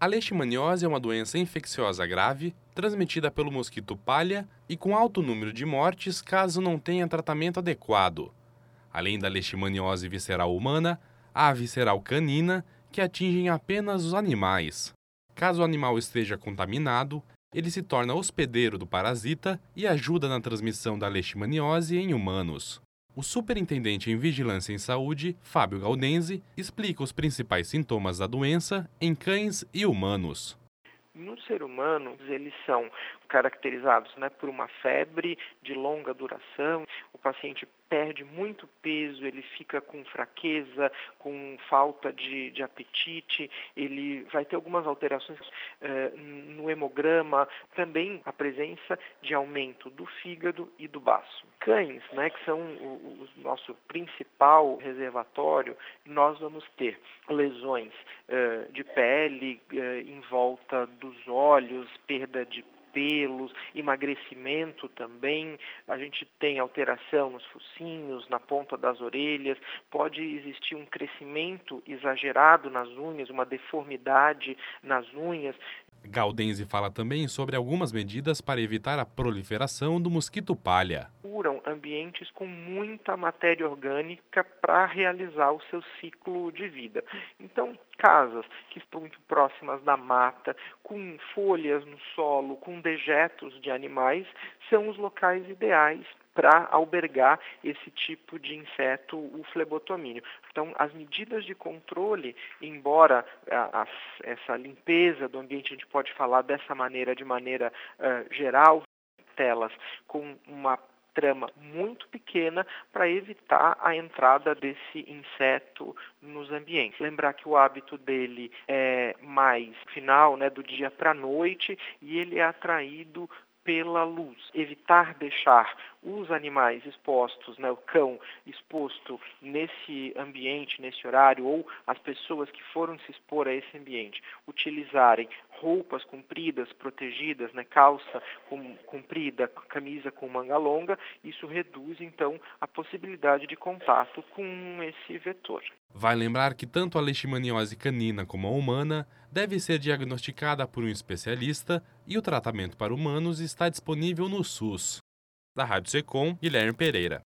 A leishmaniose é uma doença infecciosa grave, transmitida pelo mosquito palha e com alto número de mortes caso não tenha tratamento adequado. Além da leishmaniose visceral humana, há a visceral canina, que atingem apenas os animais. Caso o animal esteja contaminado, ele se torna hospedeiro do parasita e ajuda na transmissão da leishmaniose em humanos. O superintendente em Vigilância em Saúde, Fábio Gaudenzi, explica os principais sintomas da doença em cães e humanos. No ser humano, eles são caracterizados por uma febre de longa duração. O paciente perde muito peso, ele fica com fraqueza, com falta de apetite, ele vai ter algumas alterações no hemograma, também a presença de aumento do fígado e do baço. Cães, que são o nosso principal reservatório, nós vamos ter lesões de pele em volta dos olhos, perda de pelos, emagrecimento também, a gente tem alteração nos focinhos, na ponta das orelhas, pode existir um crescimento exagerado nas unhas, uma deformidade nas unhas. Gaudenzi fala também sobre algumas medidas para evitar a proliferação do mosquito palha. Procuram ambientes com muita matéria orgânica para realizar o seu ciclo de vida. Então, casas que estão muito próximas da mata, com folhas no solo, com dejetos de animais, são os locais ideais para albergar esse tipo de inseto, o flebotomínio. Então, as medidas de controle, embora essa limpeza do ambiente, a gente pode falar dessa maneira, de maneira geral, telas com uma trama muito pequena para evitar a entrada desse inseto nos ambientes. Lembrar que o hábito dele é mais final, do dia para a noite, e ele é atraído pela luz. Evitar deixar os animais expostos, o cão exposto nesse ambiente, nesse horário, ou as pessoas que foram se expor a esse ambiente, utilizarem roupas compridas, protegidas, calça comprida, camisa com manga longa, isso reduz, então, a possibilidade de contato com esse vetor. Vai lembrar que tanto a leishmaniose canina como a humana deve ser diagnosticada por um especialista e o tratamento para humanos está disponível no SUS. Da Rádio Secom, Guilherme Pereira.